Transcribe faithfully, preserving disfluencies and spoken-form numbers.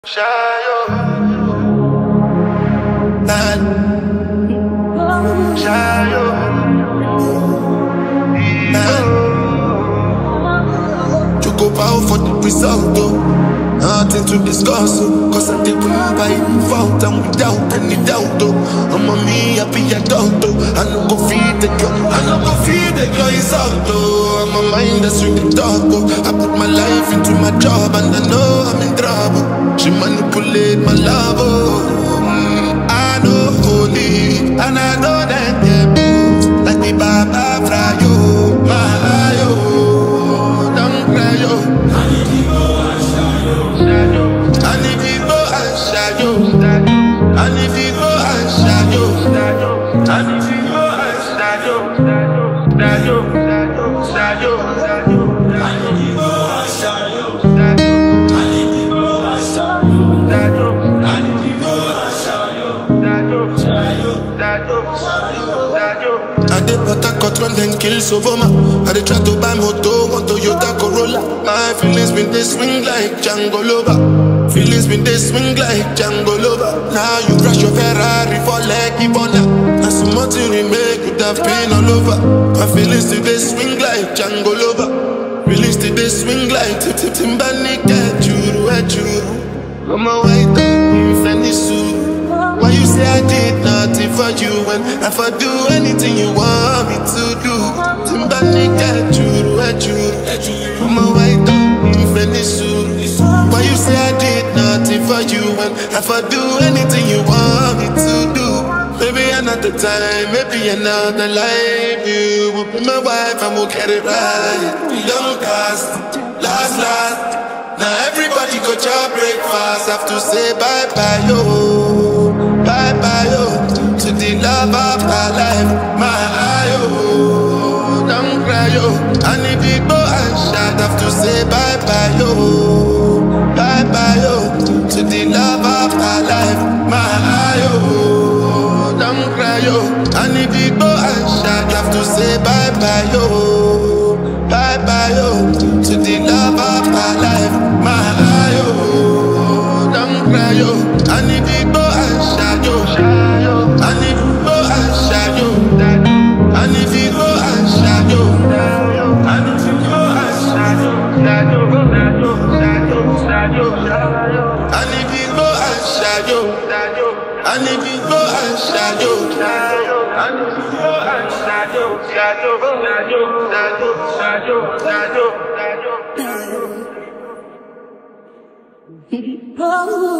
Shayo, man, Shayo, man. You go bow for the result, though. Nothing to discuss, oh. Cause I did win by default and without any doubt, though. I'm a me, I be a dog, though. I no go feed the girl, I no go feed the girl, it's out, though. I'm a mind that's with the dog, though. I put my life into my job and I know I'm in trouble. She manipulate my love, oh. mm, I know holy, and I know that they move like the Baba Frayo, my yo, don't cry yo. I need people and shadow, I need people and shadow, I need people and shadow, I need people and shadow, shadow, shadow, shadow, I need people and shadow. I did but I got run then kill Sovoma. I did try to buy moto, one Toyota Corolla. My feelings been they swing like Django Lover. Feelings been they swing like Django Lover. Now you crash your Ferrari for like Ivona. And some more to remake with that pain all over. My feelings still they swing like Django Lover. Feelings still they swing like Tip Tip Timbani. Get you, at you. I'm a white dog, Fanny Sue. Why you say I did nothing for you when if I do anything you want me to do? Timbani get you, at you. I'm a white dog, Fanny Sue. Why you say I did nothing for you when if I do anything you want me to do? Maybe another time, maybe another life. You will be my wife and we'll get it right. We don't cast, last, last. Now everybody go to breakfast. Have to say bye bye yo, bye bye yo, to the love of my life. My yo, don't cry yo. I need to go and shout. Have to say bye bye yo, bye bye yo, to the love of my life. My yo, don't cry yo. I need to go and shout. Have to say bye bye yo, bye bye yo, to the love of my life. My yo, don't cry yo. I need to go and shadow. I need to go and shadow. I need to go and shadow. I need to go and shadow. I need to go and shadow. I need to go and shadow. I need to go and shadow. Shadow, shadow, shadow, shadow, shadow. Oh